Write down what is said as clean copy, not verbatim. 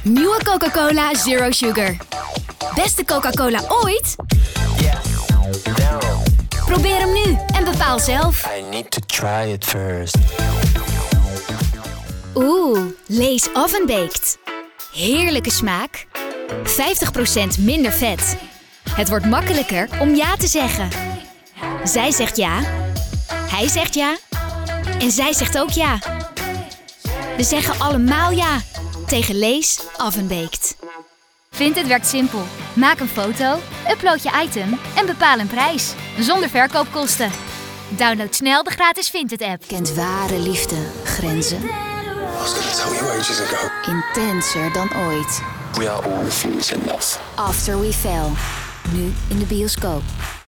Nieuwe Coca-Cola Zero Sugar. Beste Coca-Cola ooit? Probeer hem nu en bepaal zelf. I need to try it first. Lay's Oven-baked. Heerlijke smaak. 50% minder vet. Het wordt makkelijker om ja te zeggen. Zij zegt ja. Hij zegt ja. En zij zegt ook ja. We zeggen allemaal ja tegen Lay's Oven-baked. Vinted werkt simpel. Maak een foto, upload je item en bepaal een prijs. Zonder verkoopkosten. Download snel de gratis Vinted-app. Kent ware liefde grenzen? I was gonna tell you ages ago. Intenser dan ooit. We are all fools in love. After We Fell. Nu in de bioscoop.